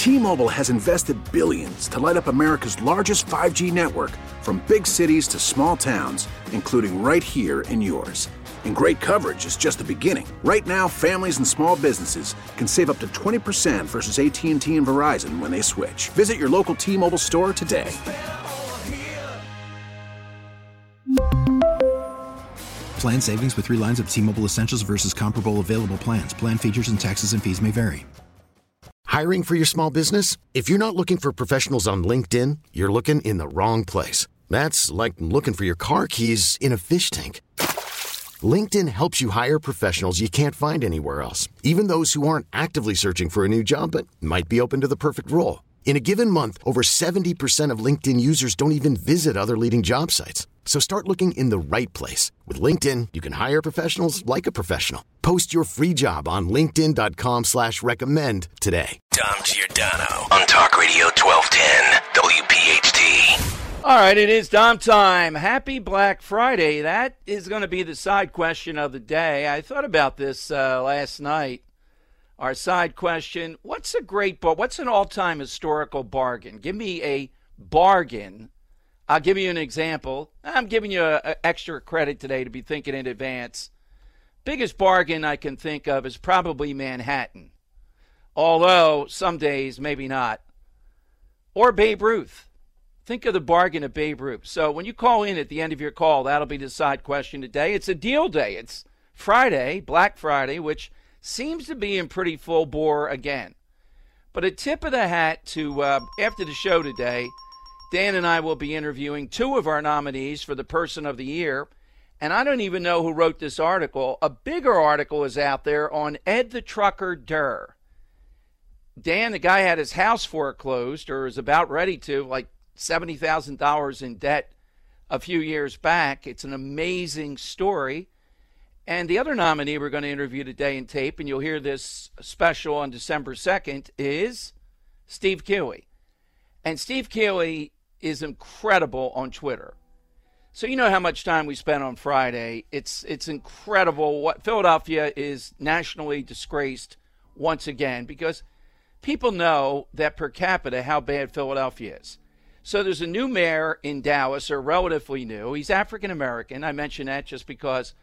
T-Mobile has invested billions to light up America's largest 5G network, from big cities to small towns, including right here in yours. And great coverage is just the beginning. Right now, families and small businesses can save up to 20% versus AT&T and Verizon when they switch. Visit your local T-Mobile store today. Plan savings with 3 lines of T-Mobile Essentials versus comparable available plans. Plan features and taxes and fees may vary. Hiring for your small business? If you're not looking for professionals on LinkedIn, you're looking in the wrong place. That's like looking for your car keys in a fish tank. LinkedIn helps you hire professionals you can't find anywhere else, even those who aren't actively searching for a new job but might be open to the perfect role. In a given month, over 70% of LinkedIn users don't even visit other leading job sites. So start looking in the right place. With LinkedIn, you can hire professionals like a professional. Post your free job on linkedin.com/recommend today. Dom Giordano on Talk Radio 1210 WPHT. All right, it is Dom time. Happy Black Friday. That is going to be the side question of the day. I thought about this last night. Our side question, what's an all-time historical bargain? Give me a bargain. I'll give you an example. I'm giving you extra credit today to be thinking in advance. Biggest bargain I can think of is probably Manhattan. Although, some days, maybe not. Or Babe Ruth. Think of the bargain of Babe Ruth. So when you call in at the end of your call, that'll be the side question today. It's a deal day. It's Friday, Black Friday, which seems to be in pretty full bore again. But a tip of the hat to, after the show today, Dan and I will be interviewing 2 of our nominees for the Person of the Year. And I don't even know who wrote this article. A bigger article is out there on Ed the Trucker Durr. Dan, the guy had his house foreclosed, or is about ready to, like $70,000 in debt a few years back. It's an amazing story. And the other nominee we're going to interview today in tape, and you'll hear this special on December 2nd, is Steve Keeley. And Steve Keeley is incredible on Twitter. So you know how much time we spent on Friday. It's incredible. What Philadelphia is nationally disgraced once again, because people know that per capita how bad Philadelphia is. So there's a new mayor in Dallas, or relatively new. He's African American. I mention that just because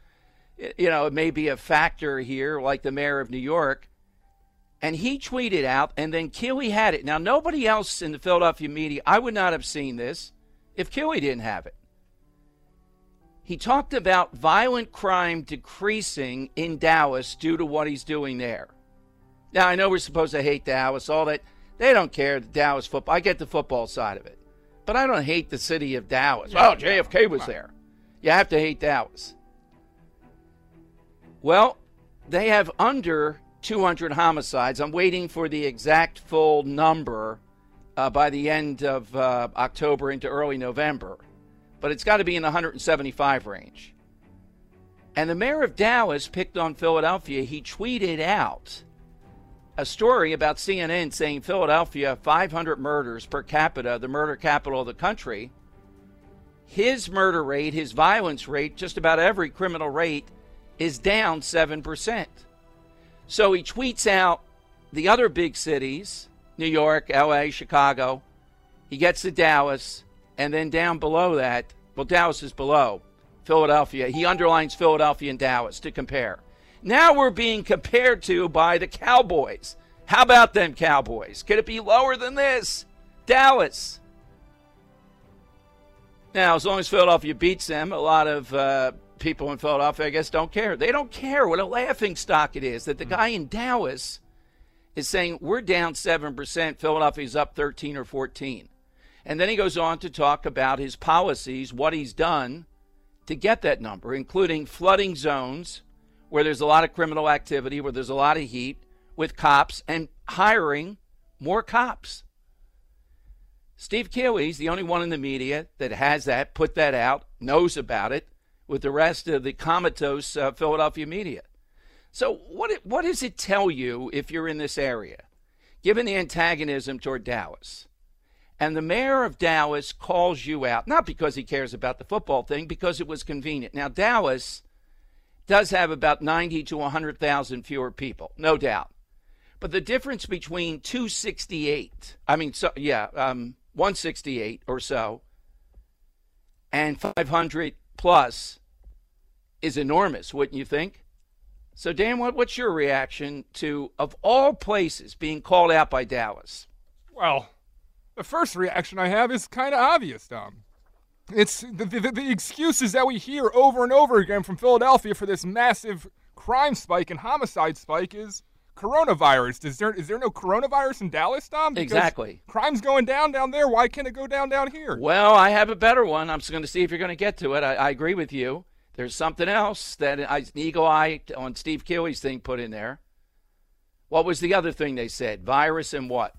it may be a factor here, like the mayor of New York. And he tweeted out, and then Keeley had it. Now, nobody else in the Philadelphia media, I would not have seen this if Keeley didn't have it. He talked about violent crime decreasing in Dallas due to what he's doing there. Now, I know we're supposed to hate Dallas, all that. They don't care, the Dallas football. I get the football side of it. But I don't hate the city of Dallas. Oh, JFK was there. You have to hate Dallas. Well, they have under 200 homicides. I'm waiting for the exact full number by the end of October into early November. But it's got to be in the 175 range. And the mayor of Dallas picked on Philadelphia. He tweeted out a story about CNN saying Philadelphia, 500 murders per capita, the murder capital of the country. His murder rate, his violence rate, just about every criminal rate, is down 7%. So he tweets out the other big cities, New York, LA, Chicago. He gets to Dallas, and then down below that, well, Dallas is below Philadelphia. He underlines Philadelphia and Dallas to compare. Now we're being compared to by the Cowboys. How about them Cowboys? Could it be lower than this? Dallas. Now, as long as Philadelphia beats them, a lot of people in Philadelphia, I guess, don't care. They don't care what a laughing stock it is that the guy in Dallas is saying we're down 7%, Philadelphia's up 13 or 14. And then he goes on to talk about his policies, what he's done to get that number, including flooding zones where there's a lot of criminal activity, where there's a lot of heat, with cops, and hiring more cops. Steve Keeley's the only one in the media that has that, put that out, knows about it, with the rest of the comatose Philadelphia media. So what does it tell you if you're in this area, given the antagonism toward Dallas? And the mayor of Dallas calls you out, not because he cares about the football thing, because it was convenient. Now, Dallas does have about 90 to 100,000 fewer people, no doubt. But the difference between 168 or so, and 500 plus is enormous, wouldn't you think? So, Dan, what's your reaction to, of all places, being called out by Dallas? Well, the first reaction I have is kind of obvious, Dom. It's the excuses that we hear over and over again from Philadelphia for this massive crime spike and homicide spike is coronavirus. Is there no coronavirus in Dallas, Dom? Because exactly. Crime's going down there. Why can't it go down here? Well, I have a better one. I'm just going to see if you're going to get to it. I agree with you. There's something else that an eagle eye on Steve Keely's thing put in there. What was the other thing they said? Virus and what?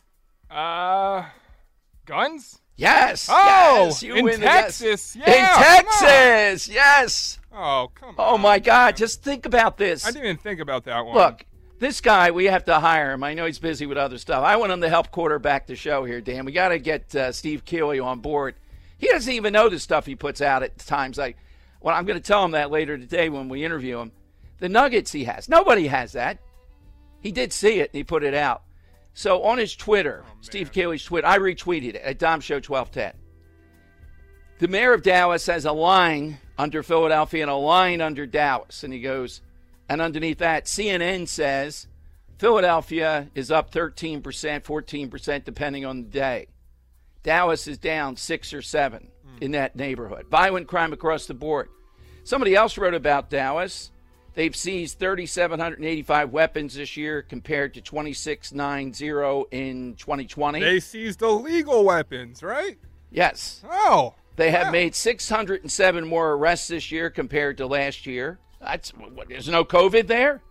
Guns? Yes. Oh, yes, you in win Texas. Yeah, in Texas. Yes. Oh, come on. Oh, my God. Just think about this. I didn't even think about that one. Look, this guy, we have to hire him. I know he's busy with other stuff. I want him to help quarterback the show here, Dan. We got to get Steve Keely on board. He doesn't even know the stuff he puts out at times. I'm going to tell him that later today when we interview him. The nuggets he has. Nobody has that. He did see it, and he put it out. So on his Twitter, Steve Keely's Twitter, I retweeted it at Dom Show 1210. The mayor of Dallas has a line under Philadelphia and a line under Dallas. And he goes, and underneath that, CNN says Philadelphia is up 13%, 14%, depending on the day. Dallas is down 6 or 7 in that neighborhood. Violent crime across the board. Somebody else wrote about Dallas. They've seized 3,785 weapons this year compared to 2,690 in 2020. They seized illegal weapons, right? Yes. Oh. They have made 607 more arrests this year compared to last year. There's no COVID there?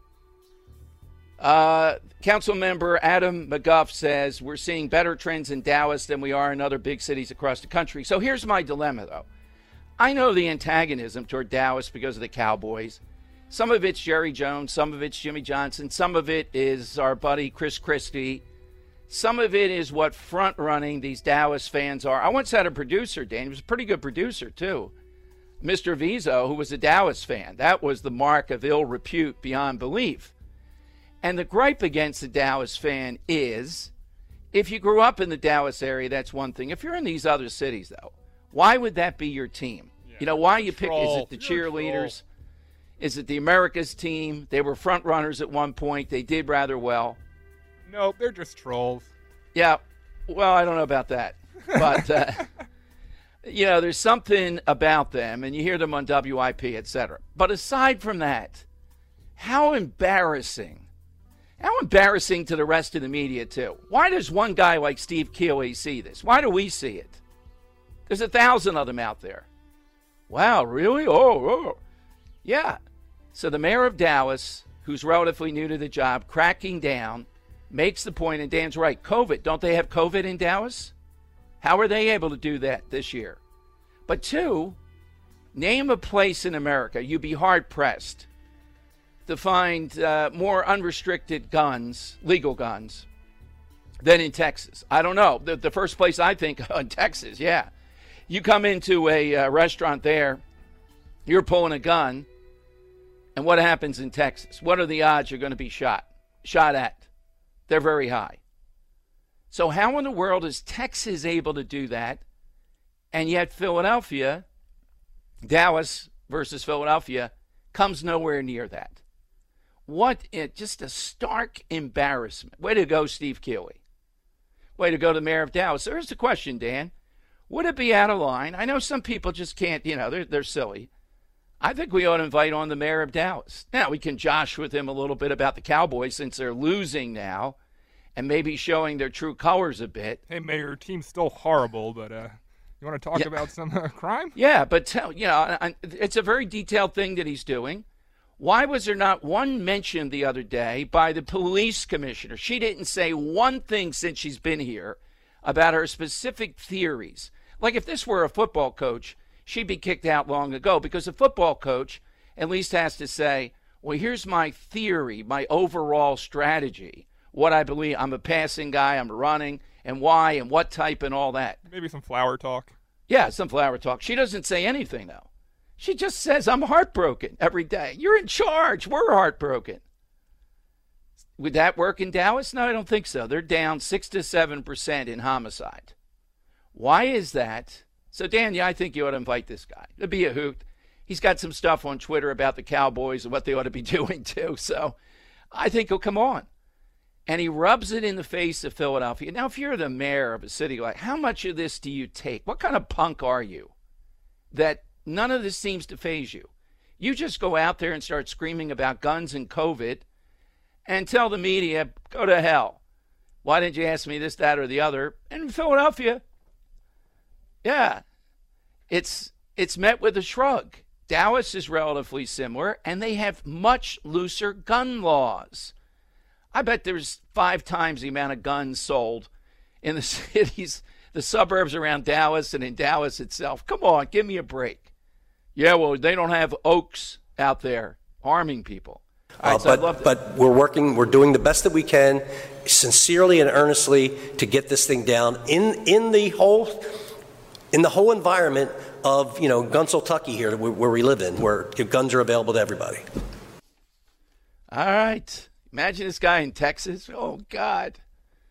Council member Adam McGuff says we're seeing better trends in Dallas than we are in other big cities across the country. So here's my dilemma, though. I know the antagonism toward Dallas because of the Cowboys. Some of it's Jerry Jones, some of it's Jimmy Johnson, some of it is our buddy Chris Christie. Some of it is what front-running these Dallas fans are. I once had a producer, Dan, he was a pretty good producer, too. Mr. Vizo, who was a Dallas fan. That was the mark of ill repute beyond belief. And the gripe against the Dallas fan is, if you grew up in the Dallas area, that's one thing. If you're in these other cities, though, why would that be your team? Yeah, why you pick, is it the cheerleaders? Is it the America's team? They were front runners at one point. They did rather well. Nope, they're just trolls. Yeah, well, I don't know about that. But, there's something about them, and you hear them on WIP, et cetera. But aside from that, how embarrassing to the rest of the media, too. Why does one guy like Steve Keely see this? Why do we see it? There's 1,000 of them out there. Wow, really? Oh. Yeah. So the mayor of Dallas, who's relatively new to the job, cracking down, makes the point, and Dan's right, COVID. Don't they have COVID in Dallas? How are they able to do that this year? But 2, name a place in America you'd be hard-pressed to find more unrestricted guns, legal guns, than in Texas. I don't know. The first place I think of, Texas, yeah. You come into a restaurant there, you're pulling a gun, and what happens in Texas? What are the odds you're going to be shot at? They're very high. So how in the world is Texas able to do that, and yet Philadelphia, Dallas versus Philadelphia, comes nowhere near that? Just a stark embarrassment. Way to go, Steve Keely. Way to go, the mayor of Dallas. So here's the question, Dan. Would it be out of line? I know some people just can't, they're silly. I think we ought to invite on the mayor of Dallas. Now, we can josh with him a little bit about the Cowboys since they're losing now and maybe showing their true colors a bit. Hey, Mayor, your team's still horrible, but you want to talk about some crime? Yeah, but, it's a very detailed thing that he's doing. Why was there not one mention the other day by the police commissioner? She didn't say one thing since she's been here about her specific theories. Like if this were a football coach, she'd be kicked out long ago because a football coach at least has to say, well, here's my theory, my overall strategy, what I believe. I'm a passing guy, I'm running, and why, and what type, and all that. Maybe some flower talk. Yeah, some flower talk. She doesn't say anything, though. She just says, I'm heartbroken every day. You're in charge. We're heartbroken. Would that work in Dallas? No, I don't think so. They're down 6 to 7% in homicide. Why is that? So, Dan, I think you ought to invite this guy. It'd be a hoot. He's got some stuff on Twitter about the Cowboys and what they ought to be doing, too. So I think he'll come on. And he rubs it in the face of Philadelphia. Now, if you're the mayor of a city, like, how much of this do you take? What kind of punk are you that none of this seems to faze you? You just go out there and start screaming about guns and COVID and tell the media, go to hell. Why didn't you ask me this, that, or the other? And in Philadelphia, yeah, it's met with a shrug. Dallas is relatively similar, and they have much looser gun laws. I bet there's 5 times the amount of guns sold in the cities, the suburbs around Dallas and in Dallas itself. Come on, give me a break. Yeah, well, they don't have oaks out there arming people. Right, but we're doing the best that we can, sincerely and earnestly, to get this thing down in the whole environment of Gunseltucky here, where we live in, where guns are available to everybody. All right, imagine this guy in Texas. Oh God!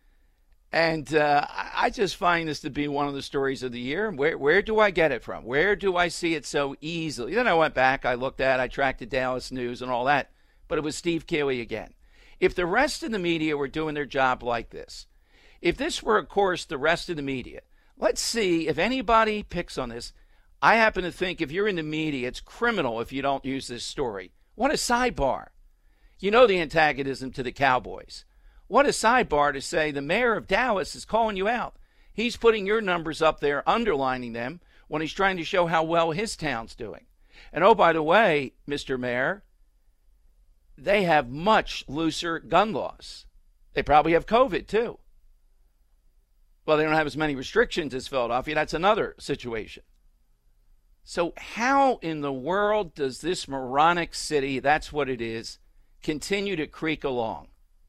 And I just find this to be one of the stories of the year. Where do I get it from? Where do I see it so easily? Then I went back, I tracked the Dallas news and all that. But it was Steve Keeley again. If the rest of the media were doing their job like this, if this were, of course, the rest of the media, let's see if anybody picks on this. I happen to think if you're in the media, it's criminal if you don't use this story. What a sidebar. You know the antagonism to the Cowboys. What a sidebar to say the mayor of Dallas is calling you out. He's putting your numbers up there, underlining them, when he's trying to show how well his town's doing. And oh, by the way, Mr. Mayor, they have much looser gun laws. They probably have COVID, too. Well, they don't have as many restrictions as Philadelphia. That's another situation. So how in the world does this moronic city, that's what it is, continue to creak along?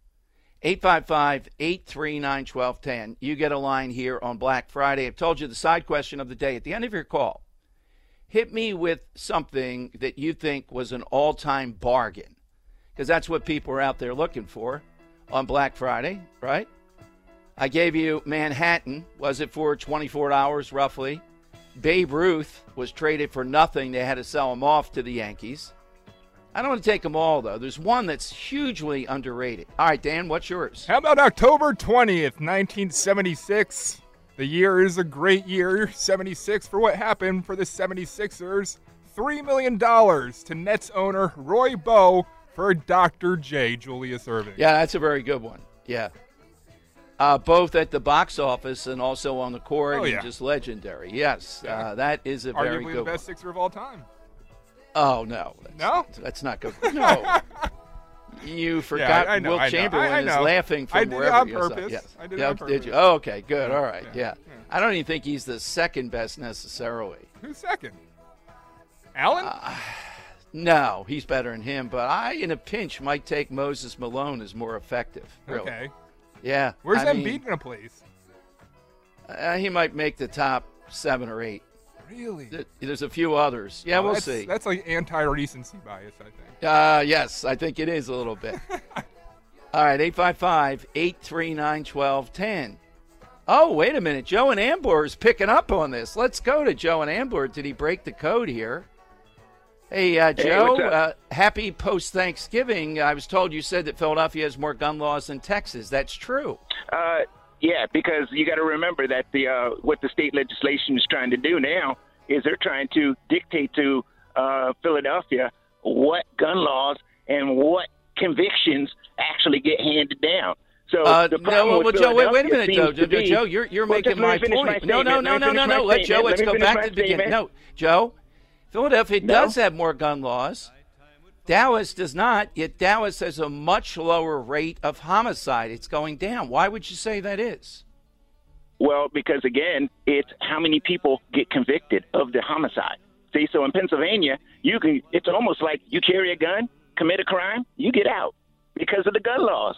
855-839-1210. You get a line here on Black Friday. I've told you the side question of the day. At the end of your call, hit me with something that you think was an all-time bargain, because that's what people are out there looking for on Black Friday, right? I gave you Manhattan. Was it for $24 roughly? Babe Ruth was traded for nothing. They had to sell him off to the Yankees. I don't want to take them all, though. There's one that's hugely underrated. All right, Dan, what's yours? How about October 20th, 1976? The year is a great year, 76, for what happened for the 76ers. $3 million to Nets owner Roy Bowe for Dr. J, Julius Erving. Yeah, that's a very good one. Yeah. Both at the box office and also on the court. Oh, yeah. And just legendary. Yes, yeah. That is a very good one. Arguably the best Sixer of all time. Oh, no. That's not good. No. You forgot Wilt Chamberlain is laughing from wherever. I did it on purpose. Yes. I did it on purpose. Did you? Oh, okay, good. All right, yeah. I don't even think he's the second best necessarily. Who's second? Allen? No, he's better than him, but I, in a pinch, might take Moses Malone as more effective. Really. Okay. Yeah. Where's Embiid going to place? He might make the top 7 or 8. Really? There's a few others. Yeah, we'll see. That's like anti-recency bias, I think. Yes, I think it is a little bit. All right, 855-839-1210. Oh, wait a minute. Joe and Ambler is picking up on this. Let's go to Joe and Ambler. Did he break the code here? Hey, Joe, happy post-Thanksgiving. I was told you said that Philadelphia has more gun laws than Texas. That's true. Yeah, because you got to remember that what the state legislation is trying to do now is they're trying to dictate to Philadelphia what gun laws and what convictions actually get handed down. So Joe, wait a minute, Joe, you're making my point. No. Let's go back to the beginning. No, Joe, Philadelphia does have more gun laws. Dallas does not, yet Dallas has a much lower rate of homicide. It's going down. Why would you say that is? Well, because, again, it's how many people get convicted of the homicide. See, so in Pennsylvania, it's almost like you carry a gun, commit a crime, you get out because of the gun laws.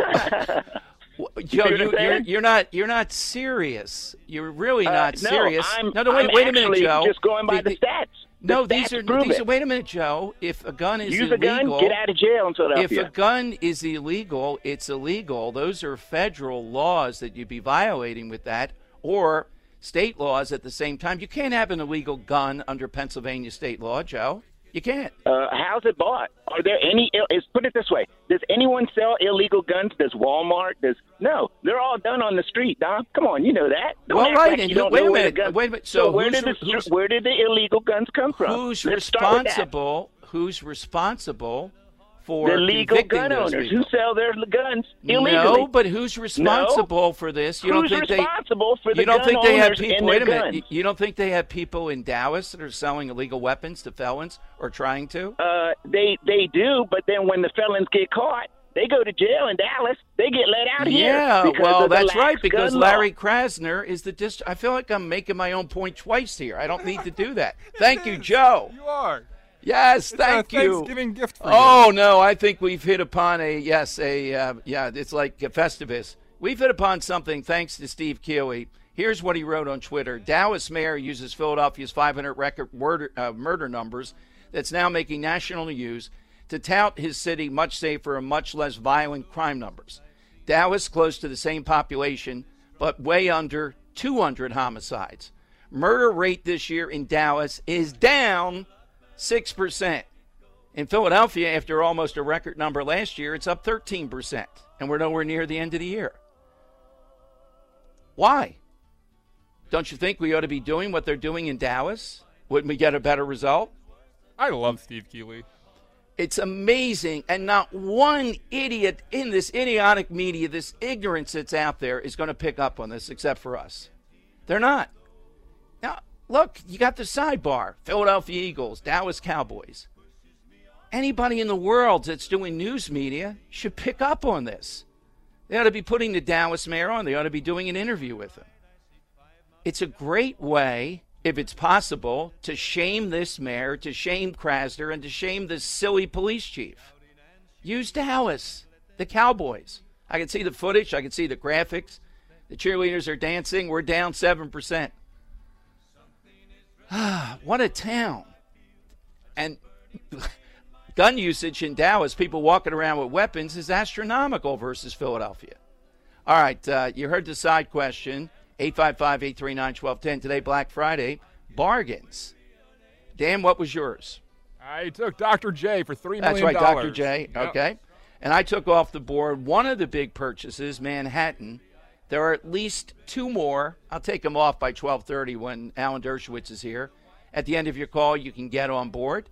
Joe, you're not serious. You're really not serious. No, wait a minute, Joe. Just going by the stats. No, these are. Wait a minute, Joe. If a gun is use illegal, a gun, get out of jail in Philadelphia. If a gun is illegal, it's illegal. Those are federal laws that you'd be violating with that, or state laws at the same time. You can't have an illegal gun under Pennsylvania state law, Joe. You can't. How's it bought? Are there any? Put it this way: does anyone sell illegal guns? Does Walmart? No, they're all done on the street, Dom. Come on, you know that. Well, right. And wait a minute. So where did the illegal guns come from? Who's responsible? Who's responsible for the legal gun owners who sell their guns illegally? No, but who's responsible for this? You who's don't think responsible for the you don't gun think they have owners people? and Wait a their minute. guns? You don't think they have people in Dallas that are selling illegal weapons to felons or trying to? They do, but then when the felons get caught, they go to jail in Dallas. They get let out here. Yeah, well, that's right, because Larry Krasner is the district. I feel like I'm making my own point twice here. I don't need to do that. Thank you, Joe. You are. Yes, thank you. Thanksgiving gift for you. Oh, no, I think we've hit upon it's like Festivus. We've hit upon something thanks to Steve Keeley. Here's what he wrote on Twitter. Dallas mayor uses Philadelphia's 500 record murder numbers that's now making national news to tout his city much safer and much less violent crime numbers. Dallas close to the same population, but way under 200 homicides. Murder rate this year in Dallas is down 6%. In Philadelphia, after almost a record number last year, it's up 13%, and we're nowhere near the end of the year. Why? Don't you think we ought to be doing what they're doing in Dallas? Wouldn't we get a better result? I love Steve Keeley. It's amazing, and not one idiot in this idiotic media, this ignorance that's out there, is going to pick up on this except for us. They're not. Now, look, you got the sidebar. Philadelphia Eagles, Dallas Cowboys. Anybody in the world that's doing news media should pick up on this. They ought to be putting the Dallas mayor on. They ought to be doing an interview with him. It's a great way, if it's possible, to shame this mayor, to shame Krasner, and to shame this silly police chief. Use Dallas, the Cowboys. I can see the footage. I can see the graphics. The cheerleaders are dancing. We're down 7%. What a town. And gun usage in Dallas, people walking around with weapons, is astronomical versus Philadelphia. All right, you heard the side question, 855-839-1210. Today, Black Friday, bargains. Dan, what was yours? I took Dr. J for $3 million. That's right, Dr. J. Yep. Okay. And I took off the board one of the big purchases, Manhattan. There are at least two more. I'll take them off by 12:30 when Alan Dershowitz is here. At the end of your call, you can get on board,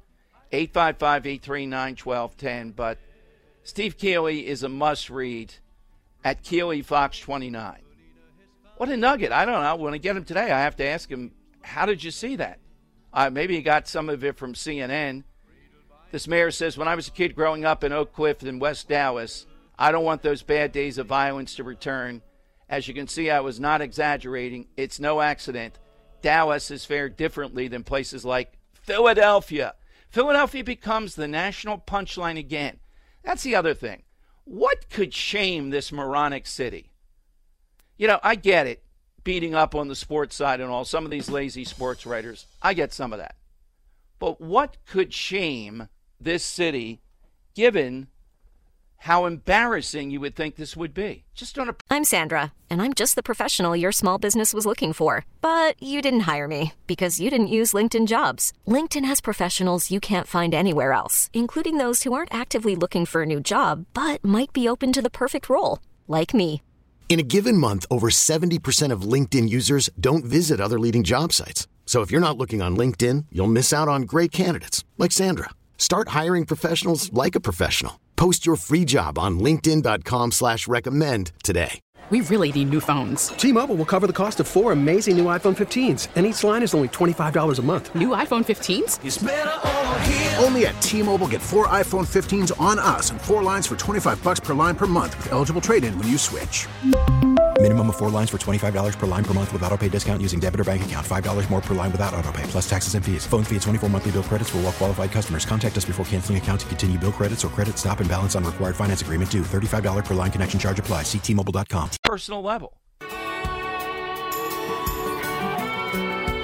855-839-1210. But Steve Keeley is a must-read at Keeley Fox 29. What a nugget. I don't know. When I get him today, I have to ask him, how did you see that? Maybe he got some of it from CNN. This mayor says, when I was a kid growing up in Oak Cliff in West Dallas, I don't want those bad days of violence to return. As you can see, I was not exaggerating. It's no accident. Dallas has fared differently than places like Philadelphia. Philadelphia becomes the national punchline again. That's the other thing. What could shame this moronic city? You know, I get it, beating up on the sports side and all, some of these lazy sports writers. I get some of that. But what could shame this city given how embarrassing you would think this would be? I'm Sandra, and I'm just the professional your small business was looking for. But you didn't hire me because you didn't use LinkedIn Jobs. LinkedIn has professionals you can't find anywhere else, including those who aren't actively looking for a new job, but might be open to the perfect role, like me. In a given month, over 70% of LinkedIn users don't visit other leading job sites. So if you're not looking on LinkedIn, you'll miss out on great candidates like Sandra. Start hiring professionals like a professional. Post your free job on linkedin.com/recommend today. We really need new phones. T-Mobile will cover the cost of 4 amazing new iPhone 15s, and each line is only $25 a month. New iPhone 15s? It's better over here. Only at T-Mobile, get 4 iPhone 15s on us and 4 lines for $25 per line per month with eligible trade-in when you switch. Minimum of 4 lines for $25 per line per month with autopay discount using debit or bank account. $5 more per line without autopay, plus taxes and fees. Phone fee at 24 monthly bill credits for well-qualified customers. Contact us before canceling account to continue bill credits or credit stop and balance on required finance agreement due. $35 per line connection charge applies. See T-Mobile.com. Personal level.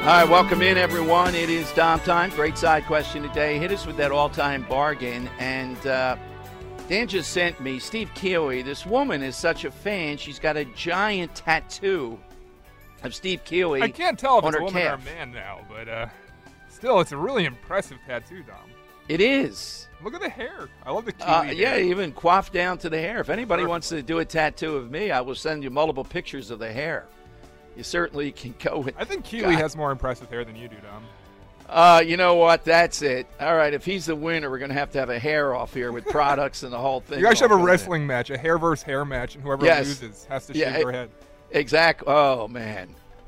All right, welcome in, everyone. It is Dom time. Great side question today. Hit us with that all-time bargain. And Dan just sent me, Steve Keeley, this woman is such a fan. She's got a giant tattoo of Steve Keeley. I can't tell if on it's a her woman calf. or a man now, but still, it's a really impressive tattoo, Dom. It is. Look at the hair. I love the Keeley Yeah, hair. even coiffed down to the hair. If anybody wants to do a tattoo of me, I will send you multiple pictures of the hair. You certainly can go with. I think Keeley has more impressive hair than you do, Dom. You know what? That's it. All right, if he's the winner, we're going to have a hair off here with products and the whole thing. You guys should have a wrestling match, a hair versus hair match, and whoever loses has to shave their head. Exactly. Oh, man.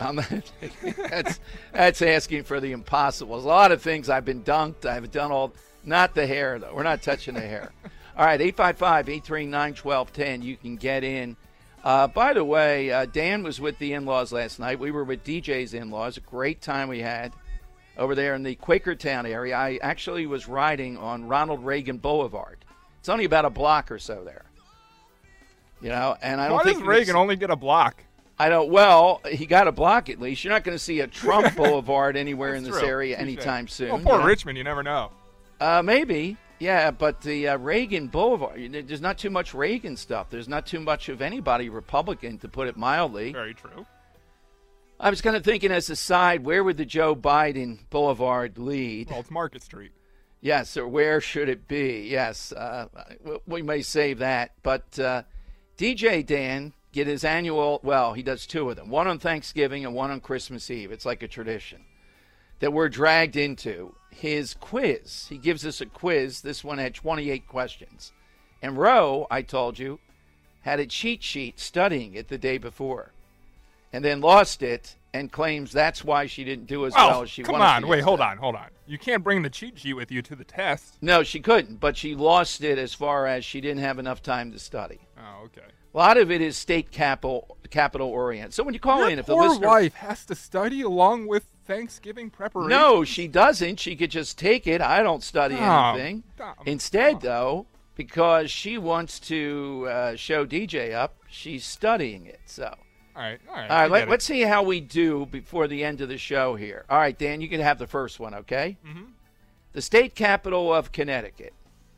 That's asking for the impossible. There's a lot of things I've been dunked. I've done all. Not the hair, though. We're not touching the hair. All right, 855-839-1210. You can get in. By the way, Dan was with the in-laws last night. We were with DJ's in-laws. A great time we had over there in the Quakertown area. I actually was riding on Ronald Reagan Boulevard. It's only about a block or so there. You know, and I don't think does Reagan only get a block? I don't. Well, he got a block at least. You're not going to see a Trump Boulevard anywhere in this area anytime soon. Well, poor Richmond, you never know. Maybe. Yeah, but the Reagan Boulevard, there's not too much Reagan stuff. There's not too much of anybody Republican, to put it mildly. Very true. I was kind of thinking as a side, where would the Joe Biden Boulevard lead? Well, it's Market Street. Yes, or where should it be? Yes, we may save that. But DJ Dan get his annual, well, he does two of them, one on Thanksgiving and one on Christmas Eve. It's like a tradition that we're dragged into. His quiz. He gives us a quiz. This one had 28 questions. And Roe, I told you, had a cheat sheet studying it the day before and then lost it and claims that's why she didn't do as well as she wanted to. Come on. Wait, hold on. You can't bring the cheat sheet with you to the test. No, she couldn't, but she lost it as far as she didn't have enough time to study. Oh, okay. A lot of it is state capital oriented. So when you call in, if the poor listener, wife has to study along with Thanksgiving preparation. No, she doesn't. She could just take it. I don't study anything. Instead, though, because she wants to show DJ up, she's studying it. So, all right. Let's see how we do before the end of the show here. All right, Dan, you can have the first one, okay? Mm-hmm. The state capital of Connecticut.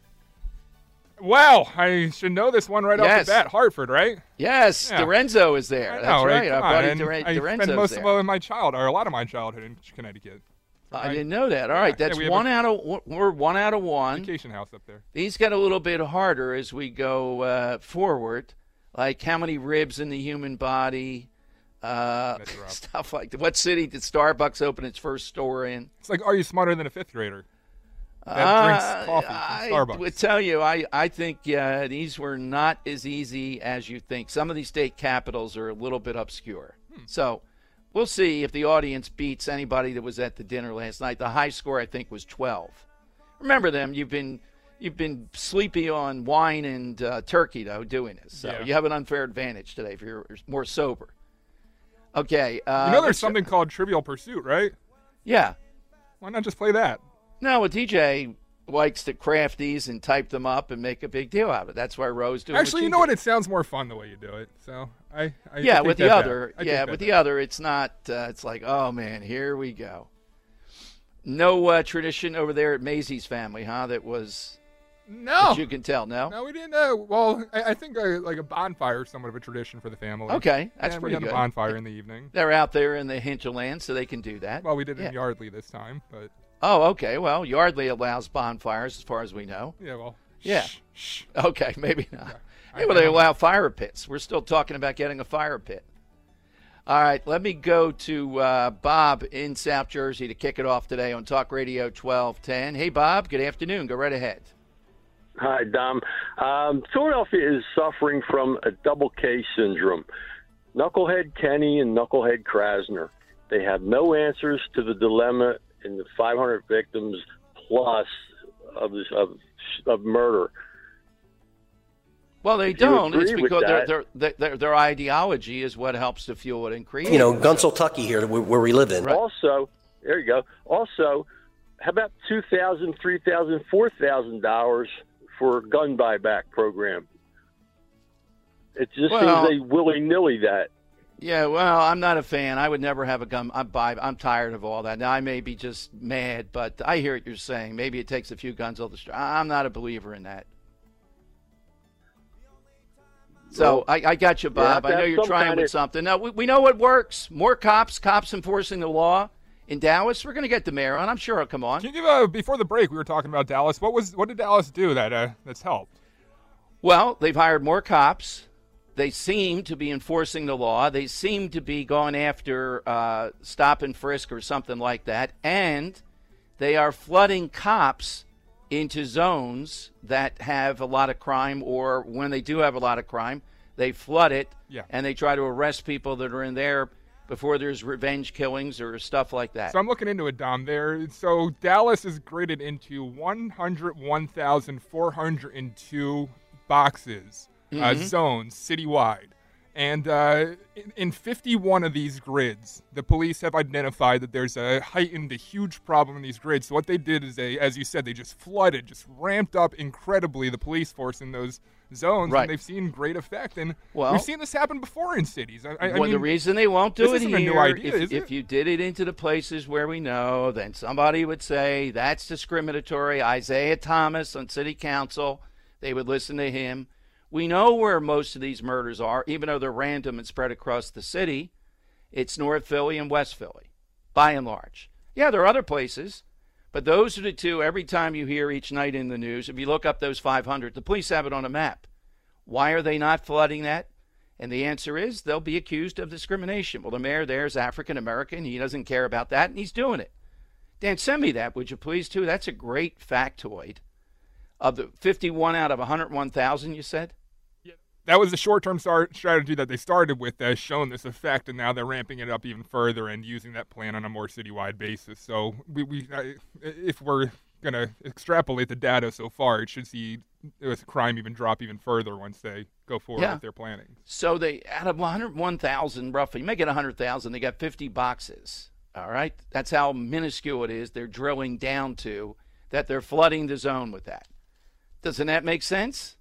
Well, I should know this one right off the bat. Hartford, right? Yes, yeah. Dorenzo is there. That's right. Our buddy Dorenzo's there. I spent most of a lot of my childhood in Connecticut. I didn't know that. All right, that's we're 1 out of 1. Vacation house up there. These get a little bit harder as we go forward, like how many ribs in the human body, stuff like that. What city did Starbucks open its first store in? It's like, are you smarter than a fifth grader? That drinks coffee from Starbucks. I would tell you, I think these were not as easy as you think. Some of these state capitals are a little bit obscure. So we'll see if the audience beats anybody that was at the dinner last night. The high score, I think, was 12. Remember them. You've been sleepy on wine and turkey, though, doing this. So you have an unfair advantage today if you're more sober. Okay. There's something called Trivial Pursuit, right? Yeah. Why not just play that? No, well, DJ likes to craft these and type them up and make a big deal out of it. That's why Roe's doing. Actually, you know what? It sounds more fun the way you do it. So with the other, it's not. It's like, oh man, here we go. No tradition over there at Maisie's family, huh? That was. No, that you can tell. No, we didn't. Well, I think like a bonfire is somewhat of a tradition for the family. Okay, that's pretty good. We had a bonfire in the evening. They're out there in the hinterland, so they can do that. Well, we did it in Yardley this time, but. Oh, okay. Well, Yardley allows bonfires as far as we know. Yeah, well. Yeah. Shh. Okay, maybe not. Yeah, they allow fire pits. We're still talking about getting a fire pit. All right, let me go to Bob in South Jersey to kick it off today on Talk Radio 1210. Hey, Bob, good afternoon. Go right ahead. Hi, Dom. Philadelphia is suffering from a double K syndrome. Knucklehead Kenny and Knucklehead Krasner. They have no answers to the dilemma in the 500 victims plus of murder. Well, they don't. It's because their ideology is what helps to fuel it and create. Gunseltucky here, where we live in. Right. Also, there you go. Also, how about $2,000, $3,000, $4,000 for a gun buyback program? It just seems they willy-nilly that. Yeah, well, I'm not a fan. I would never have a gun. I'm tired of all that. Now, I may be just mad, but I hear what you're saying. Maybe it takes a few guns off the street. I'm not a believer in that. So I got you, Bob. I know you're trying with something. Now, we know what works. More cops enforcing the law. In Dallas, we're going to get the mayor on. I'm sure he'll come on. Can you give before the break, we were talking about Dallas. What did Dallas do that's helped? Well, they've hired more cops. They seem to be enforcing the law. They seem to be going after stop and frisk or something like that. And they are flooding cops into zones that have a lot of crime, or when they do have a lot of crime, they flood it, and they try to arrest people that are in there before there's revenge killings or stuff like that. So I'm looking into it, Dom. So Dallas is graded into 101,402 boxes, zones citywide. And in 51 of these grids, the police have identified that there's a huge problem in these grids. So what they did is as you said, they just ramped up incredibly the police force in those zones, and they've seen great effect. And we've seen this happen before in cities. I mean, the reason they won't do it here, a new idea, if you did it into the places where we know, then somebody would say that's discriminatory. Isaiah Thomas on city council, they would listen to him. We know where most of these murders are, even though they're random and spread across the city. It's North Philly and West Philly, by and large. Yeah, there are other places, but those are the two every time you hear each night in the news. If you look up those 500, the police have it on a map. Why are they not flooding that? And the answer is they'll be accused of discrimination. Well, the mayor there is African-American. He doesn't care about that, and he's doing it. Dan, send me that, would you please, too? That's a great factoid. Of the 51 out of 101,000, you said? Yeah, that was the short-term strategy that they started with that has shown this effect, and now they're ramping it up even further and using that plan on a more citywide basis. So if we're going to extrapolate the data so far, it should see crime even drop even further once they go forward with their planning. So they, out of 101,000 roughly, you make it 100,000, they got 50 boxes, all right? That's how minuscule it is. They're drilling down to that they're flooding the zone with that. Doesn't that make sense?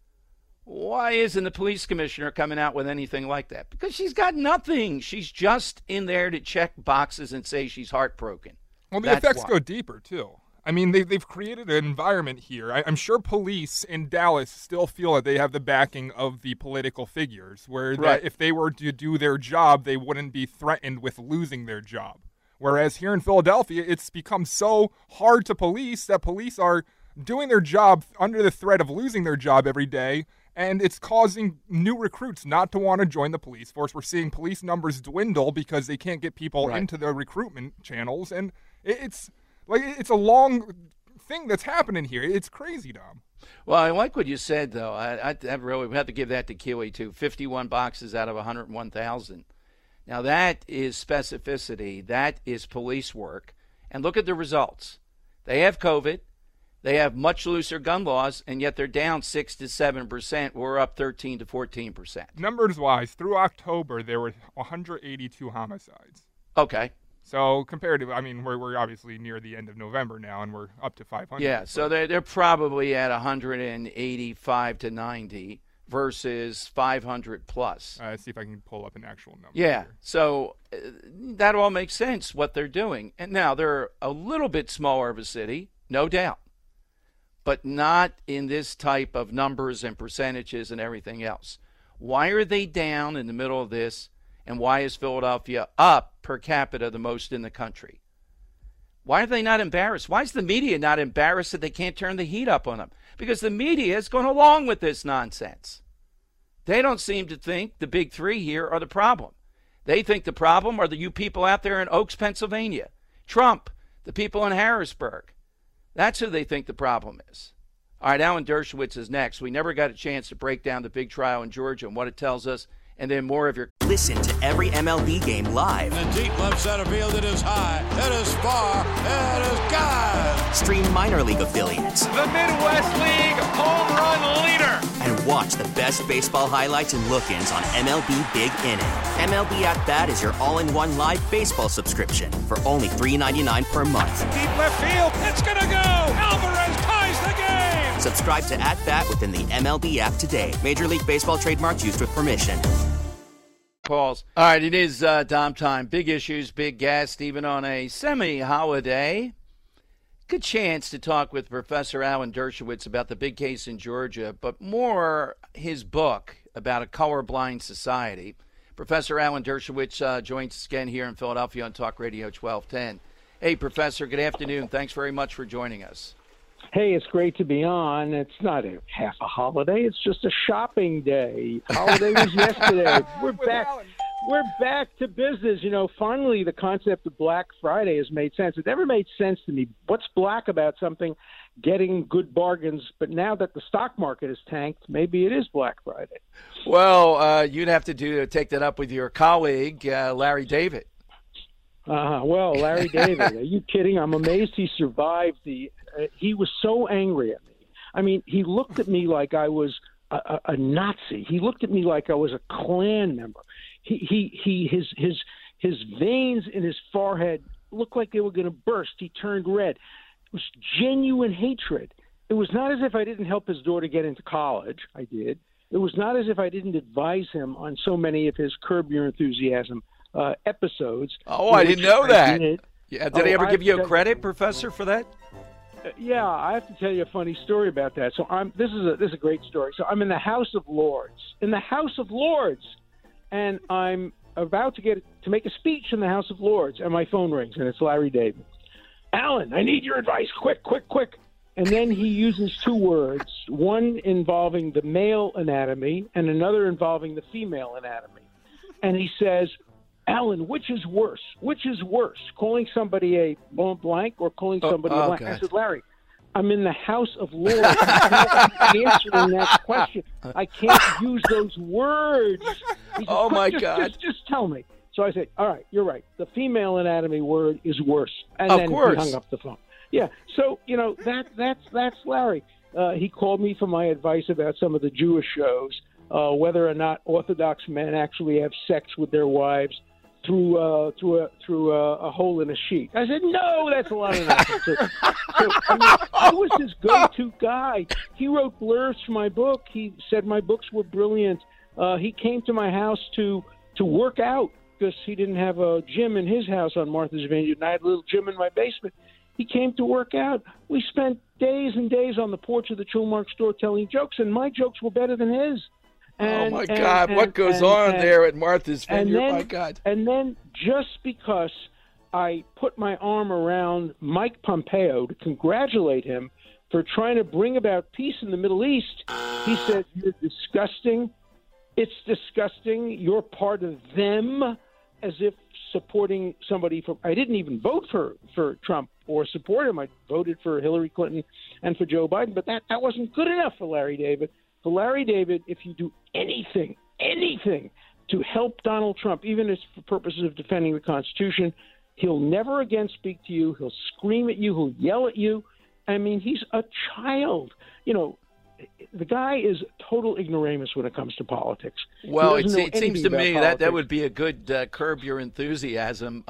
Why isn't the police commissioner coming out with anything like that? Because she's got nothing. She's just in there to check boxes and say she's heartbroken. Well, the effects go deeper, too. I mean, they've created an environment here. I'm sure police in Dallas still feel that they have the backing of the political figures, where that if they were to do their job, they wouldn't be threatened with losing their job. Whereas here in Philadelphia, it's become so hard to police that police are doing their job under the threat of losing their job every day, and it's causing new recruits not to want to join the police force. We're seeing police numbers dwindle because they can't get people into the recruitment channels, and it's a long thing that's happening here. It's crazy, Dom. Well, I like what you said, though. I really we have to give that to Keeley, too. 51 boxes out of 101,000. Now, that is specificity. That is police work. And look at the results. They have COVID. They have much looser gun laws, and yet they're down 6 to 7%. We're up 13 to 14%. Numbers-wise, through October, there were 182 homicides. Okay. So comparatively, I mean, we're obviously near the end of November now, and we're up to 500. Yeah, so they're probably at 185 to 90 versus 500 plus. Let's see if I can pull up an actual number. Yeah, here. so that all makes sense, what they're doing. And now they're a little bit smaller of a city, no doubt, but not in this type of numbers and percentages and everything else. Why are they down in the middle of this, and why is Philadelphia up per capita the most in the country? Why are they not embarrassed? Why is the media not embarrassed that they can't turn the heat up on them? Because the media is going along with this nonsense. They don't seem to think the big three here are the problem. They think the problem are you people out there in Oaks, Pennsylvania, Trump, the people in Harrisburg. That's who they think the problem is. All right, Alan Dershowitz is next. We never got a chance to break down the big trial in Georgia and what it tells us, and then more of your... Listen to every MLB game live. In the deep left center field, it is high, it is far, it is gone. Stream minor league affiliates. The Midwest League home run leader. And watch the best baseball highlights and look-ins on MLB Big Inning. MLB At Bat is your all-in-one live baseball subscription for only $3.99 per month. Deep left field, it's gonna go. Alvarez ties the game. Subscribe to At Bat within the MLB app today. Major League Baseball trademarks used with permission. calls. All right, it is Dom time. Big issues, big guest, even on a semi-holiday. Good chance to talk with Professor Alan Dershowitz about the big case in Georgia, but more his book about a colorblind society. Professor Alan Dershowitz joins us again here in Philadelphia on Talk Radio 1210. Hey, Professor, good afternoon. Thanks very much for joining us. Hey, it's great to be on. It's not half a holiday. It's just a shopping day. Holiday was yesterday. We're back. We're back to business. Finally, the concept of Black Friday has made sense. It never made sense to me. What's black about something getting good bargains? But now that the stock market is tanked, maybe it is Black Friday. Well, you'd have to take that up with your colleague, Larry David. Well, Larry David, are you kidding? I'm amazed he survived he was so angry at me. I mean, he looked at me like I was a Nazi. He looked at me like I was a Klan member. His veins in his forehead looked like they were going to burst. He turned red. It was genuine hatred. It was not as if I didn't help his daughter get into college. I did. It was not as if I didn't advise him on so many of his Curb Your Enthusiasm episodes. Oh, I didn't know that. Did he ever give you a credit, Professor, for that? Yeah, I have to tell you a funny story about that. So this is a great story. So I'm in the House of Lords. And I'm about to make a speech in the House of Lords, and my phone rings, and it's Larry David. Alan, I need your advice, quick. And then he uses two words, one involving the male anatomy and another involving the female anatomy. And he says, Alan, which is worse? Calling somebody a blank or calling somebody a blank? God. I said, Larry, I'm in the House of Lords. I'm answering that question. I can't use those words. He said, my God. Just tell me. So I said, all right, you're right. The female anatomy word is worse. And then he hung up the phone. Yeah. So, that's Larry. He called me for my advice about some of the Jewish shows, whether or not Orthodox men actually have sex with their wives through a hole in a sheet. I said, no, that's a lot of nonsense. I was his go-to guy. He wrote blurbs for my book. He said my books were brilliant. He came to my house to work out because he didn't have a gym in his house on Martha's Vineyard, and I had a little gym in my basement. He came to work out. We spent days and days on the porch of the Chulmark store telling jokes, and my jokes were better than his. And, my God, what goes on there at Martha's Vineyard? My God. And then just because I put my arm around Mike Pompeo to congratulate him for trying to bring about peace in the Middle East, he said, you're disgusting. It's disgusting. You're part of them, as if supporting somebody from – I didn't even vote for Trump or support him. I voted for Hillary Clinton and for Joe Biden, but that wasn't good enough for Larry David. For Larry David, if you do anything to help Donald Trump, even if for purposes of defending the Constitution, he'll never again speak to you. He'll scream at you. He'll yell at you. I mean, he's a child. The guy is total ignoramus when it comes to politics. Well, it seems to me that would be a good Curb Your Enthusiasm.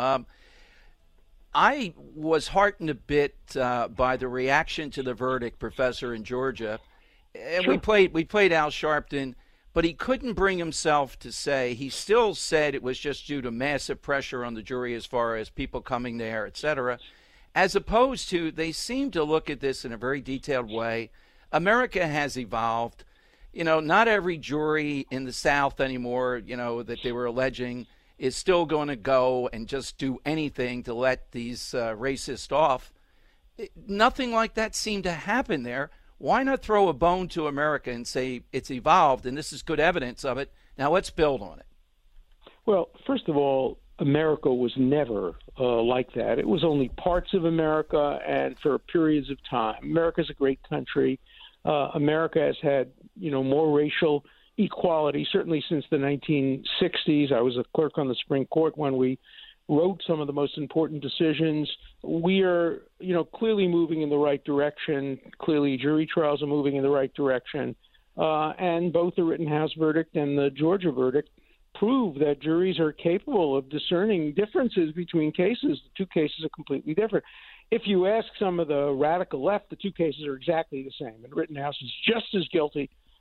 I was heartened a bit by the reaction to the verdict, Professor, in Georgia. And sure. we played Al Sharpton, but he couldn't bring himself to say. He still said it was just due to massive pressure on the jury as far as people coming there, et cetera, as opposed to they seem to look at this in a very detailed way. America has evolved. Not every jury in the South anymore, that they were alleging is still going to go and just do anything to let these racists off. Nothing like that seemed to happen there. Why not throw a bone to America and say it's evolved and this is good evidence of it? Now let's build on it. Well, first of all, America was never like that. It was only parts of America and for periods of time. America's a great country. America has had, more racial equality, certainly since the 1960s. I was a clerk on the Supreme Court when we wrote some of the most important decisions. We are, clearly moving in the right direction. Clearly, jury trials are moving in the right direction. And both the Rittenhouse verdict and the Georgia verdict prove that juries are capable of discerning differences between cases. The two cases are completely different. If you ask some of the radical left, the two cases are exactly the same. And Rittenhouse is just as guilty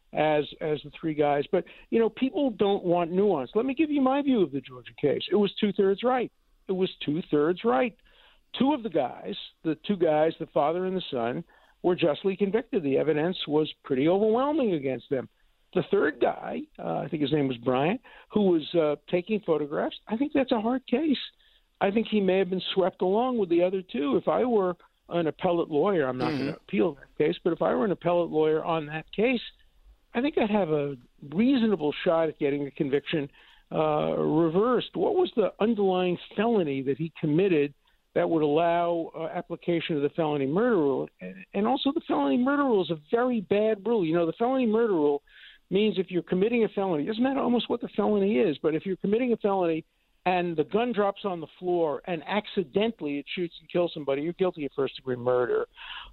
as the three guys. But, people don't want nuance. Let me give you my view of the Georgia case. It was two-thirds right. It was two-thirds right. Two of the guys, the father and the son, were justly convicted. The evidence was pretty overwhelming against them. The third guy, I think his name was Bryant, who was taking photographs, I think that's a hard case. I think he may have been swept along with the other two. If I were an appellate lawyer, I'm not going to appeal that case, but if I were an appellate lawyer on that case, I think I'd have a reasonable shot at getting the conviction reversed. What was the underlying felony that he committed that would allow application of the felony murder rule? And also the felony murder rule is a very bad rule. The felony murder rule means if you're committing a felony, it doesn't matter almost what the felony is, but if you're committing a felony and the gun drops on the floor and accidentally it shoots and kills somebody, you're guilty of first-degree murder.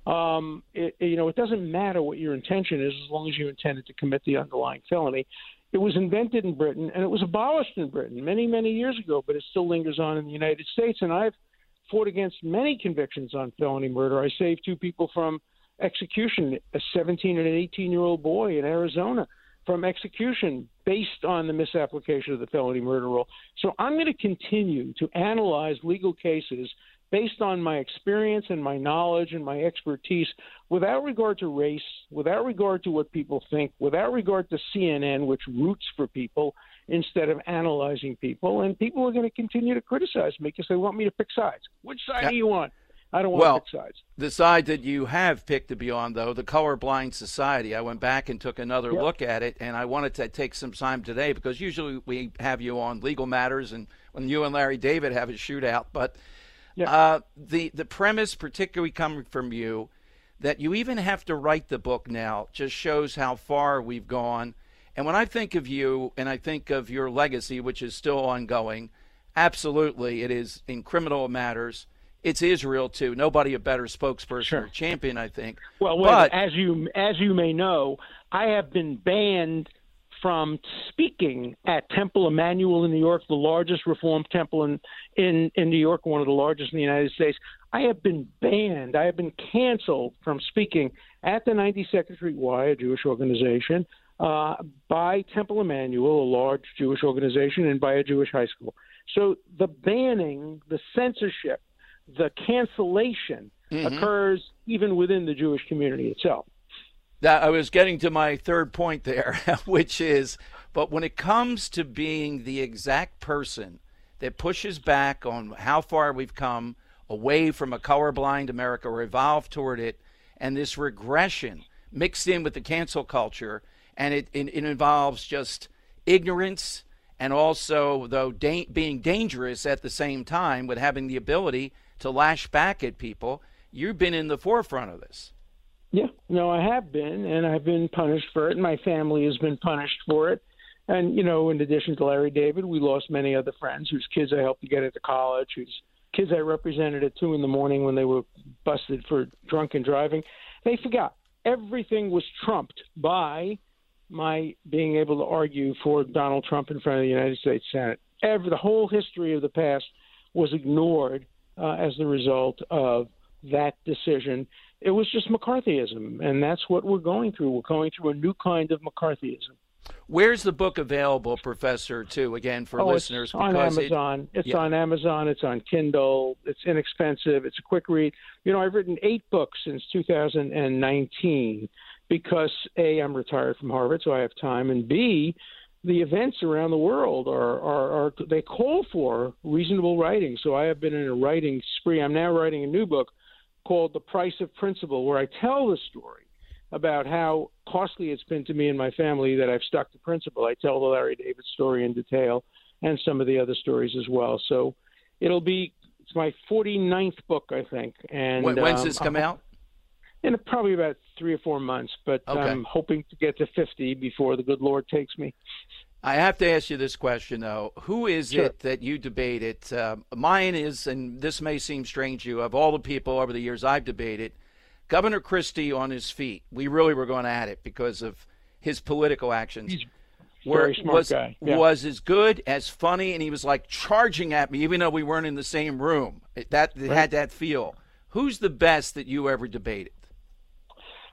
It doesn't matter what your intention is as long as you intended to commit the underlying felony. It was invented in Britain, and it was abolished in Britain many, many years ago, but it still lingers on in the United States. And I've fought against many convictions on felony murder. I saved two people from execution, a 17 and an 18-year-old boy in Arizona, from execution based on the misapplication of the felony murder rule. So I'm going to continue to analyze legal cases based on my experience and my knowledge and my expertise without regard to race, without regard to what people think, without regard to CNN, which roots for people instead of analyzing people. And people are going to continue to criticize me because they want me to pick sides. Which side do you want? I don't want to pick sides. The side that you have picked to be on, though, the Colorblind Society, I went back and took another look at it, and I wanted to take some time today because usually we have you on legal matters and when you and Larry David have a shootout. But the premise, particularly coming from you, that you even have to write the book now just shows how far we've gone. And when I think of you and I think of your legacy, which is still ongoing, absolutely it is in criminal matters. It's Israel, too. Nobody a better spokesperson or champion, I think. Well, but as you may know, I have been banned from speaking at Temple Emmanuel in New York, the largest Reformed temple in New York, one of the largest in the United States. I have been banned. I have been canceled from speaking at the 92nd Street Y, a Jewish organization, by Temple Emmanuel, a large Jewish organization, and by a Jewish high school. So the banning, the censorship, the cancellation occurs even within the Jewish community itself. I was getting to my third point there, which is, but when it comes to being the exact person that pushes back on how far we've come away from a colorblind America or evolved toward it, and this regression mixed in with the cancel culture, and it involves just ignorance and also, though, being dangerous at the same time with having the ability to lash back at people. You've been in the forefront of this. Yeah, no, I have been, and I've been punished for it, and my family has been punished for it. And, in addition to Larry David, we lost many other friends whose kids I helped to get into college, whose kids I represented at 2 a.m. when they were busted for drunken driving. They forgot. Everything was trumped by my being able to argue for Donald Trump in front of the United States Senate. The whole history of the past was ignored as the result of that decision. It was just McCarthyism, and that's what we're going through. We're going through a new kind of McCarthyism. Where's the book available, Professor, too, again, for listeners? It's on Amazon. It's on Amazon. It's on Kindle. It's inexpensive. It's a quick read. I've written 8 books since 2019 because, A, I'm retired from Harvard, so I have time, and B, the events around the world are they call for reasonable writing. So I have been in a writing spree. I'm now writing a new book called The Price of Principle, where I tell the story about how costly it's been to me and my family that I've stuck to principle. I tell the Larry David story in detail and some of the other stories as well. So it's my 49th book, I think. And when's this come out? In probably about 3 or 4 months, but okay. I'm hoping to get to 50 before the good Lord takes me. I have to ask you this question, though. Who is it that you debated? Mine is, and this may seem strange to you, of all the people over the years I've debated, Governor Christie on his feet. We really were going at it because of his political actions. He's a very smart guy. Yeah. Was as good, as funny, and he was like charging at me, even though we weren't in the same room. It had that feel. Who's the best that you ever debated?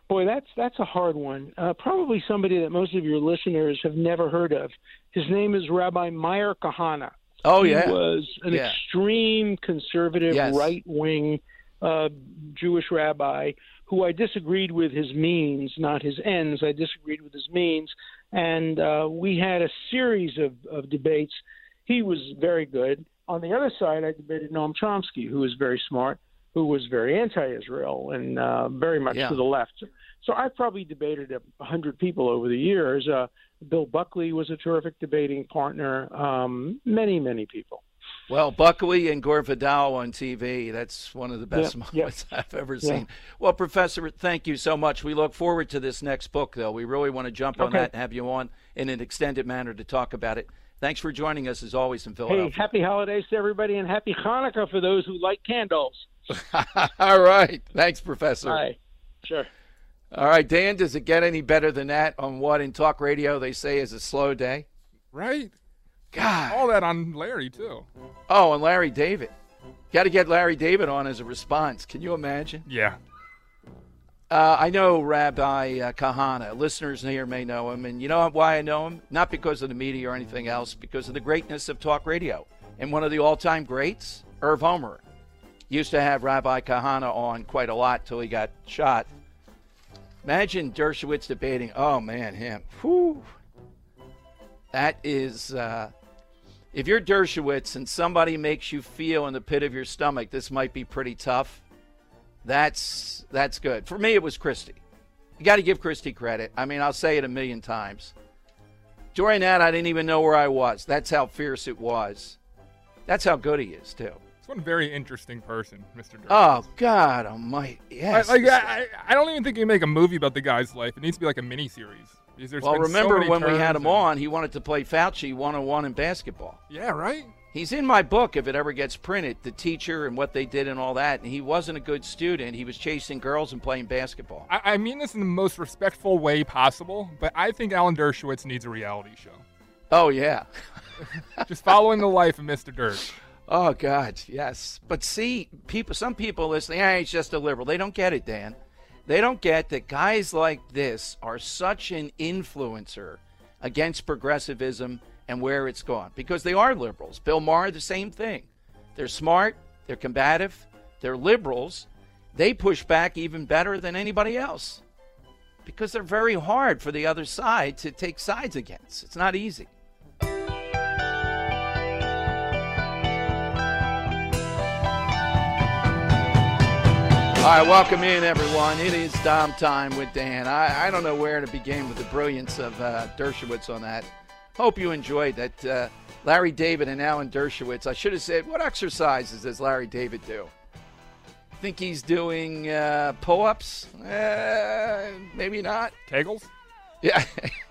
Boy, that's a hard one. Probably somebody that most of your listeners have never heard of. His name is Rabbi Meir Kahane. Oh, yeah. He was an extreme conservative, right-wing Jewish rabbi who I disagreed with his means, not his ends. I disagreed with his means. And we had a series of debates. He was very good. On the other side, I debated Noam Chomsky, who was very smart, who was very anti-Israel and very much to the left. So I've probably debated 100 people over the years. Bill Buckley was a terrific debating partner. Many, many people. Well, Buckley and Gore Vidal on TV, that's one of the best moments I've ever seen. Well, Professor, thank you so much. We look forward to this next book, though. We really want to jump on that and have you on in an extended manner to talk about it. Thanks for joining us, as always, in Philadelphia. Hey, happy holidays to everybody, and happy Hanukkah for those who like candles. All right. Thanks, Professor. Bye. Sure. All right, Dan, does it get any better than that on what in talk radio they say is a slow day? Right. God. All that on Larry, too. Oh, and Larry David. Got to get Larry David on as a response. Can you imagine? Yeah. I know Rabbi Kahane. Listeners here may know him. And you know why I know him? Not because of the media or anything else, because of the greatness of talk radio. And one of the all-time greats, Irv Homer, used to have Rabbi Kahane on quite a lot till he got shot. Imagine Dershowitz debating. Oh, man, him. Whew. That is, if you're Dershowitz and somebody makes you feel in the pit of your stomach, this might be pretty tough. That's good. For me, it was Christie. You got to give Christie credit. I mean, I'll say it a million times. During that, I didn't even know where I was. That's how fierce it was. That's how good he is, too. He's one very interesting person, Mr. Dershowitz. Oh, God almighty. Yes. I don't even think you can make a movie about the guy's life. It needs to be like a miniseries. Well, remember when we had him on, he wanted to play Fauci one-on-one in basketball. Yeah, right? He's in my book, if it ever gets printed, the teacher and what they did and all that. And he wasn't a good student. He was chasing girls and playing basketball. I mean this in the most respectful way possible, but I think Alan Dershowitz needs a reality show. Oh, yeah. Just following the life of Mr. Dersh. Oh, God, yes. But see, some people listening, he's just a liberal. They don't get it, Dan. They don't get that guys like this are such an influencer against progressivism and where it's gone. Because they are liberals. Bill Maher, the same thing. They're smart. They're combative. They're liberals. They push back even better than anybody else. Because they're very hard for the other side to take sides against. It's not easy. All right, welcome in, everyone. It is Dom Time with Dan. I don't know where to begin with the brilliance of Dershowitz on that. Hope you enjoyed that. Larry David and Alan Dershowitz. I should have said, what exercises does Larry David do? Think he's doing pull-ups? Maybe not. Kegels? Yeah.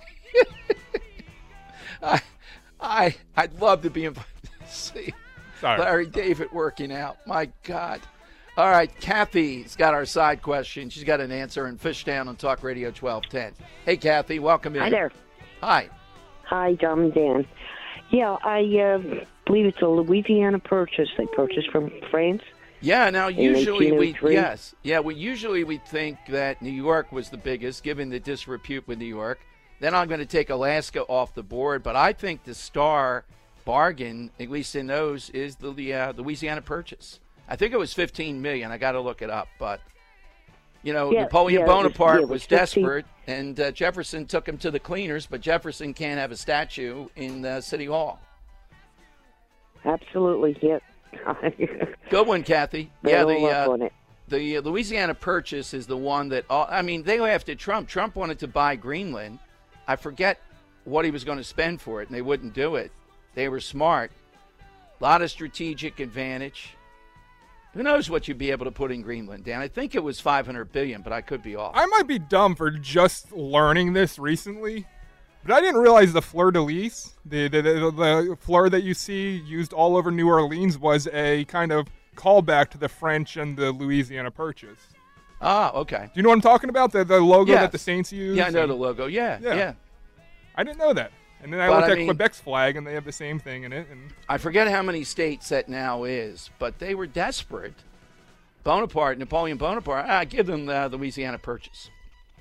I'd love to be invited to see Larry David working out. My God. All right, Kathy's got our side question. She's got an answer in Fishtown on Talk Radio 1210. Hey, Kathy, welcome in. Hi there. Hi. Hi, Dom and Dan. Yeah, I believe it's a Louisiana purchase. They purchased from France. Yeah, now usually we think that New York was the biggest, given the disrepute with New York. Then I'm going to take Alaska off the board, but I think the star bargain, at least in those, is the Louisiana purchase. I think it was $15 million. I got to look it up, but Napoleon Bonaparte was desperate, and Jefferson took him to the cleaners. But Jefferson can't have a statue in City Hall. Absolutely, yep. Good one, Kathy. Yeah, the Louisiana purchase is the one that they laughed at Trump. Trump wanted to buy Greenland. I forget what he was going to spend for it, and they wouldn't do it. They were smart. A lot of strategic advantage. Who knows what you'd be able to put in Greenland, Dan? I think it was $500 billion, but I could be off. I might be dumb for just learning this recently, but I didn't realize the fleur-de-lis, the fleur that you see used all over New Orleans, was a kind of callback to the French and the Louisiana Purchase. Ah, okay. Do you know what I'm talking about? The logo that the Saints use? Yeah, I know the logo. Yeah. I didn't know that. And then I looked at Quebec's flag, and they have the same thing in it. And I forget how many states that now is, but they were desperate. Napoleon Bonaparte, I give them the Louisiana Purchase.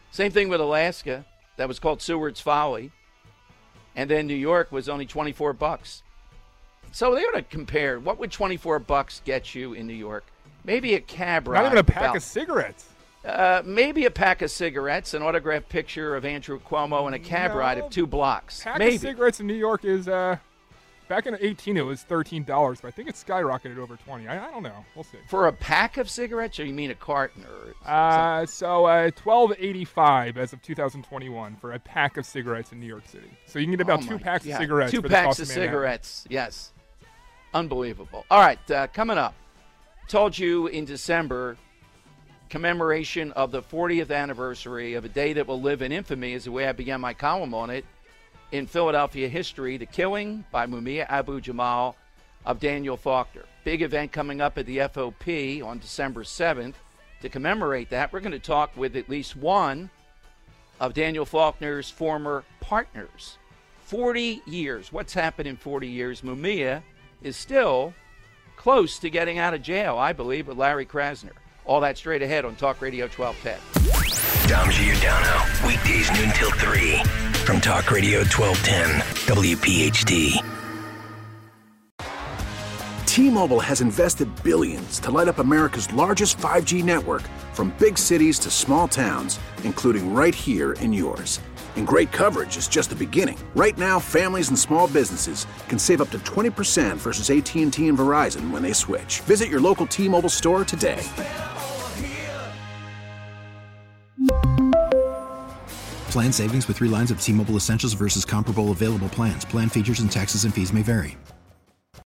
Same thing with Alaska. That was called Seward's Folly. And then New York was only $24. So they ought to compare. What would $24 get you in New York? Maybe a cab ride. Not even a pack of cigarettes. Maybe a pack of cigarettes, an autographed picture of Andrew Cuomo, and a cab ride of 2 blocks. Pack Maybe. of cigarettes in New York is, back in 2018 it was $13, but I think it's skyrocketed over 20. I don't know. We'll see. For a pack of cigarettes, or you mean a carton? So $12.85 as of 2021 for a pack of cigarettes in New York City. So you can get about 2 packs of cigarettes. 2 for packs the cost of Manhattan. cigarettes, yes. Unbelievable. All right, coming up. Told you in December, commemoration of the 40th anniversary of a day that will live in infamy is the way I began my column on it. In Philadelphia history, the killing by Mumia Abu-Jamal of Daniel Faulkner. Big event coming up at the FOP on December 7th. To commemorate that, we're going to talk with at least one of Daniel Faulkner's former partners. 40 years. What's happened in 40 years? Mumia is still close to getting out of jail, I believe, with Larry Krasner. All that straight ahead on Talk Radio 1210. Dom Giordano, weekdays noon till 3 from Talk Radio 1210, WPHT. T-Mobile has invested billions to light up America's largest 5G network, from big cities to small towns, including right here in yours. And great coverage is just the beginning. Right now, families and small businesses can save up to 20% versus AT&T and Verizon when they switch. Visit your local T-Mobile store today. Plan savings with 3 lines of T-Mobile Essentials versus comparable available plans. Plan features and taxes and fees may vary.